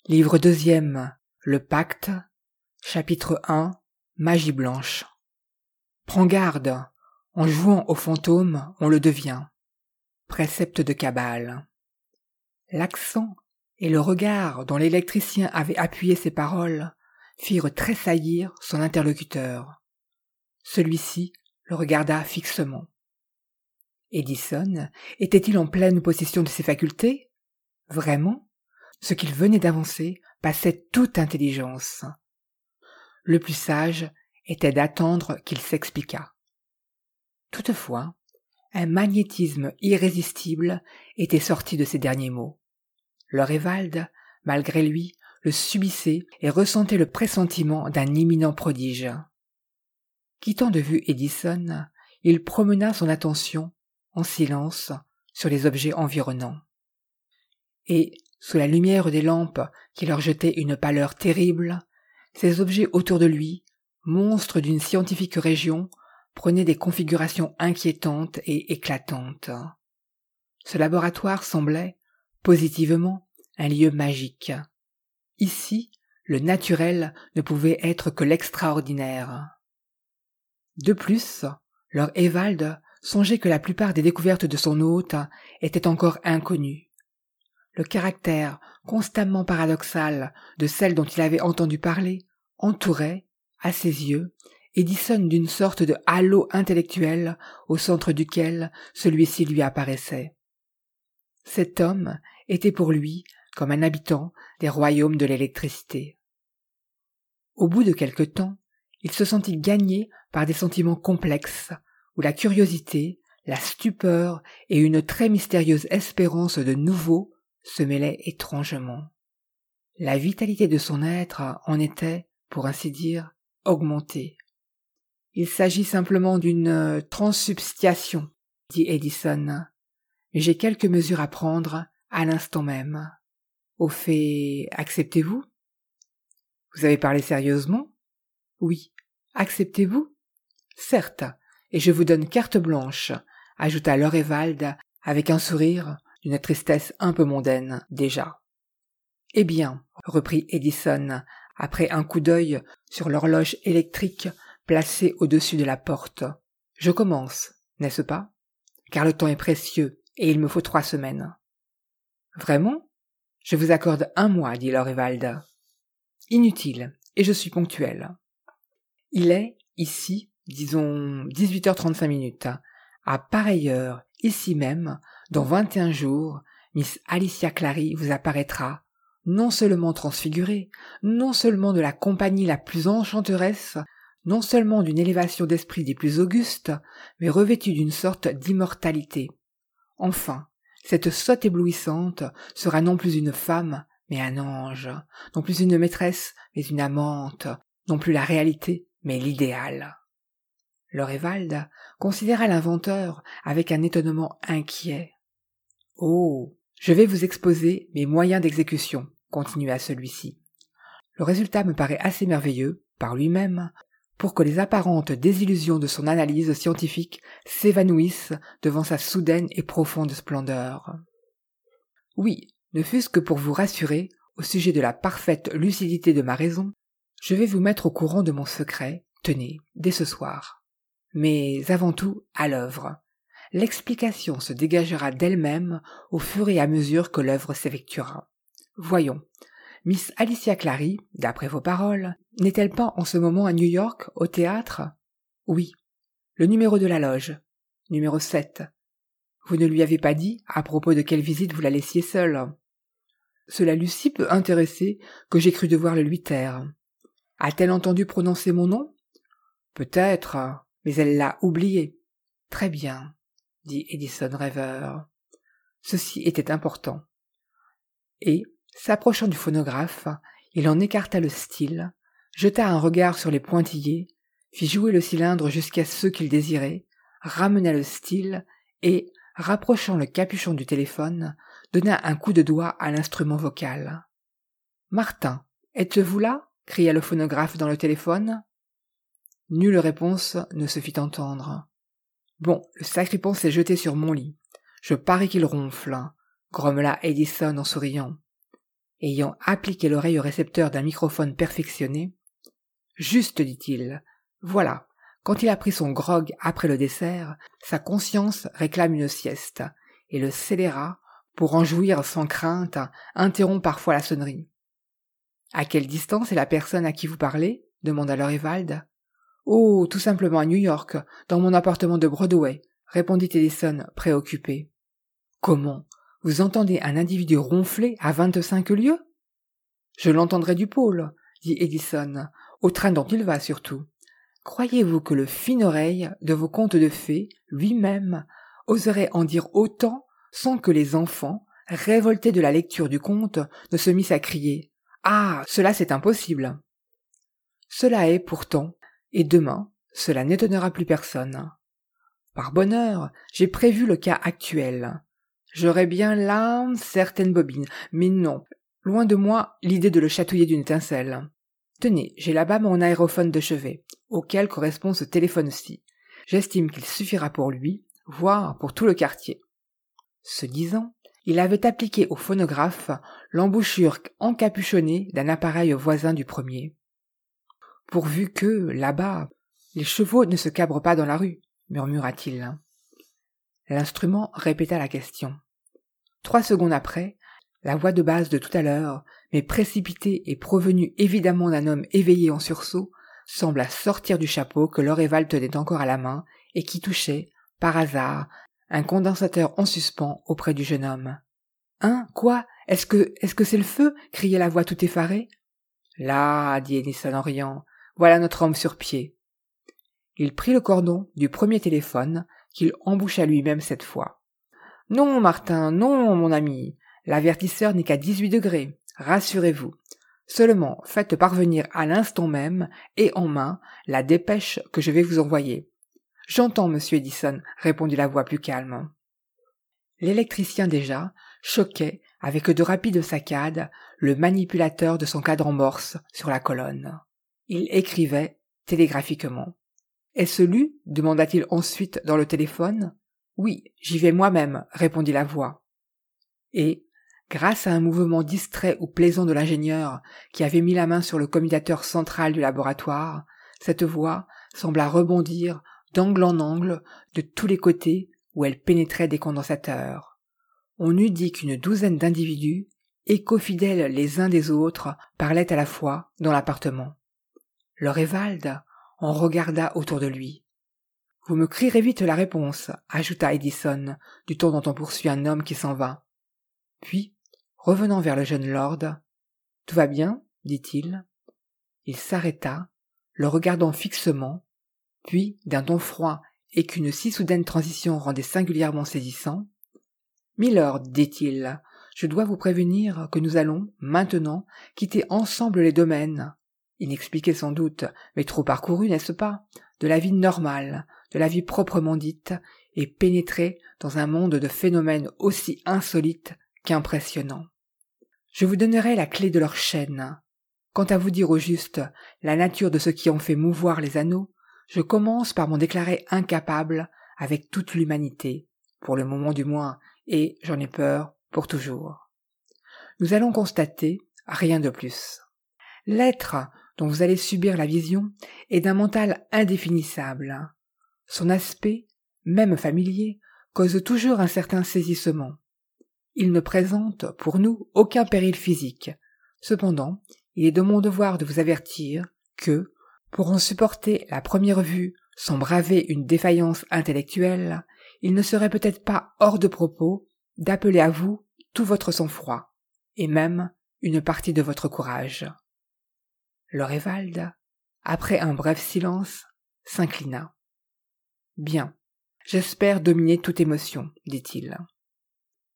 Livre deuxième, Le Pacte, chapitre 1, Magie blanche. Prends garde, en jouant au fantôme, on le devient. Précepte de Kabbale. L'accent et le regard dont l'électricien avait appuyé ses paroles firent tressaillir son interlocuteur. Celui-ci le regarda fixement. Edison était-il en pleine possession de ses facultés? Vraiment? Ce qu'il venait d'avancer passait toute intelligence. Le plus sage était d'attendre qu'il s'expliquât. Toutefois, un magnétisme irrésistible était sorti de ces derniers mots. Lorewald, malgré lui, le subissait et ressentait le pressentiment d'un imminent prodige. Quittant de vue Edison, il promena son attention, en silence, sur les objets environnants. Et, sous la lumière des lampes qui leur jetaient une pâleur terrible, ces objets autour de lui, monstres d'une scientifique région, prenaient des configurations inquiétantes et éclatantes. Ce laboratoire semblait, positivement, un lieu magique. Ici, le naturel ne pouvait être que l'extraordinaire. De plus, Lord Ewald songeait que la plupart des découvertes de son hôte étaient encore inconnues. Le caractère constamment paradoxal de celle dont il avait entendu parler entourait, à ses yeux, Edison d'une sorte de halo intellectuel au centre duquel celui-ci lui apparaissait. Cet homme était pour lui comme un habitant des royaumes de l'électricité. Au bout de quelque temps, il se sentit gagné par des sentiments complexes, où la curiosité, la stupeur et une très mystérieuse espérance de nouveau se mêlaient étrangement. La vitalité de son être en était, pour ainsi dire, augmentée. Il s'agit simplement d'une transsubstantiation, dit Edison, mais j'ai quelques mesures à prendre à l'instant même. Au fait, acceptez-vous? Vous avez parlé sérieusement? Oui. Acceptez-vous? Certes, et je vous donne carte blanche, ajouta Lorewald avec un sourire d'une tristesse un peu mondaine déjà. Eh bien, reprit Edison, après un coup d'œil sur l'horloge électrique placée au-dessus de la porte. Je commence, n'est-ce pas? Car le temps est précieux et il me faut 3 semaines. Vraiment? Je vous accorde 1 mois, dit Lorewald. Inutile, et je suis ponctuel. Il est, ici, disons 18h35. À pareille heure, ici même, dans 21 jours, Miss Alicia Clary vous apparaîtra, non seulement transfigurée, non seulement de la compagnie la plus enchanteresse, non seulement d'une élévation d'esprit des plus augustes, mais revêtue d'une sorte d'immortalité. Enfin, cette sotte éblouissante sera non plus une femme, mais un ange, non plus une maîtresse, mais une amante, non plus la réalité, mais l'idéal. Lorewald considéra l'inventeur avec un étonnement inquiet. « Oh, je vais vous exposer mes moyens d'exécution, » continua celui-ci. « Le résultat me paraît assez merveilleux, par lui-même, pour que les apparentes désillusions de son analyse scientifique s'évanouissent devant sa soudaine et profonde splendeur. Oui, ne fût-ce que pour vous rassurer au sujet de la parfaite lucidité de ma raison, je vais vous mettre au courant de mon secret, tenez, dès ce soir. Mais avant tout, à l'œuvre. L'explication se dégagera d'elle-même au fur et à mesure que l'œuvre s'effectuera. Voyons, Miss Alicia Clary, d'après vos paroles, n'est-elle pas en ce moment à New York, au théâtre? Oui. Le numéro de la loge. Numéro 7. Vous ne lui avez pas dit à propos de quelle visite vous la laissiez seule? Cela l'eût si peu intéressé que j'ai cru devoir le lui taire. A-t-elle entendu prononcer mon nom? Peut-être, mais elle l'a oublié. Très bien, dit Edison rêveur. Ceci était important. Et, s'approchant du phonographe, il en écarta le style, jeta un regard sur les pointillés, fit jouer le cylindre jusqu'à ceux qu'il désirait, ramena le style et, rapprochant le capuchon du téléphone, donna un coup de doigt à l'instrument vocal. « Martin, êtes-vous là ?» cria le phonographe dans le téléphone. Nulle réponse ne se fit entendre. « Bon, le sacripant s'est jeté sur mon lit. Je parie qu'il ronfle, » grommela Edison en souriant. ayant appliqué l'oreille au récepteur d'un microphone perfectionné. « Juste, dit-il, voilà, quand il a pris son grog après le dessert, sa conscience réclame une sieste, et le scélérat, pour en jouir sans crainte, interrompt parfois la sonnerie. »« À quelle distance est la personne à qui vous parlez ?» demanda Lord Evald. « Oh, tout simplement à New York, dans mon appartement de Broadway, » répondit Edison, préoccupé. « Comment ? Vous entendez un individu ronfler à 25 lieues ? » « Je l'entendrai du pôle, » dit Edison, « au train dont il va surtout. Croyez-vous que le fin-oreille de vos contes de fées, lui-même, oserait en dire autant sans que les enfants, révoltés de la lecture du conte, ne se missent à crier « Ah, cela c'est impossible !» Cela est pourtant, et demain, cela n'étonnera plus personne. Par bonheur, j'ai prévu le cas actuel. J'aurais bien là certaines bobines, mais non, loin de moi l'idée de le chatouiller d'une étincelle. Tenez, j'ai là-bas mon aérophone de chevet, auquel correspond ce téléphone-ci. J'estime qu'il suffira pour lui, voire pour tout le quartier. Ce disant, il avait appliqué au phonographe l'embouchure encapuchonnée d'un appareil voisin du premier. Pourvu que, là-bas, les chevaux ne se cabrent pas dans la rue, murmura-t-il. L'instrument répéta la question. 3 secondes après, la voix de basse de tout à l'heure, mais précipitée et provenue évidemment d'un homme éveillé en sursaut, sembla sortir du chapeau que Lord Evald tenait encore à la main et qui touchait, par hasard, un condensateur en suspens auprès du jeune homme. « Hein, quoi ? Est-ce que c'est le feu ?» criait la voix tout effarée. « Là, dit Edison en riant, voilà notre homme sur pied. » Il prit le cordon du premier téléphone, qu'il emboucha lui-même cette fois. « Non, Martin, non, mon ami, l'avertisseur n'est qu'à 18 degrés, rassurez-vous. Seulement, faites parvenir à l'instant même et en main la dépêche que je vais vous envoyer. »« J'entends, monsieur Edison, » répondit la voix plus calme. L'électricien déjà choquait avec de rapides saccades le manipulateur de son cadran morse sur la colonne. Il écrivait télégraphiquement. « Est-ce lu ?» demanda-t-il ensuite dans le téléphone. « Oui, j'y vais moi-même, » répondit la voix. Et, grâce à un mouvement distrait ou plaisant de l'ingénieur qui avait mis la main sur le commutateur central du laboratoire, cette voix sembla rebondir d'angle en angle de tous les côtés où elle pénétrait des condensateurs. On eût dit qu'une douzaine d'individus, éco-fidèles les uns des autres, parlaient à la fois dans l'appartement. Lord Evald en regarda autour de lui. « Vous me crierez vite la réponse, » ajouta Edison, du ton dont on poursuit un homme qui s'en va. Puis, revenant vers le jeune lord, « Tout va bien ?» dit-il. Il s'arrêta, le regardant fixement, puis, d'un ton froid et qu'une si soudaine transition rendait singulièrement saisissant, « Milord, dit-il, je dois vous prévenir que nous allons, maintenant, quitter ensemble les domaines, inexpliqués sans doute, mais trop parcourus, n'est-ce pas, de la vie normale, de la vie proprement dite, et pénétrer dans un monde de phénomènes aussi insolites qu'impressionnants. Je vous donnerai la clé de leur chaîne. Quant à vous dire au juste la nature de ce qui en fait mouvoir les anneaux, je commence par m'en déclarer incapable avec toute l'humanité, pour le moment du moins, et, j'en ai peur, pour toujours. Nous allons constater rien de plus. L'être dont vous allez subir la vision est d'un mental indéfinissable. Son aspect, même familier, cause toujours un certain saisissement. Il ne présente, pour nous, aucun péril physique. Cependant, il est de mon devoir de vous avertir que, pour en supporter la première vue sans braver une défaillance intellectuelle, il ne serait peut-être pas hors de propos d'appeler à vous tout votre sang-froid, et même une partie de votre courage. Lord Evald, après un bref silence, s'inclina. « Bien, j'espère dominer toute émotion, dit-il.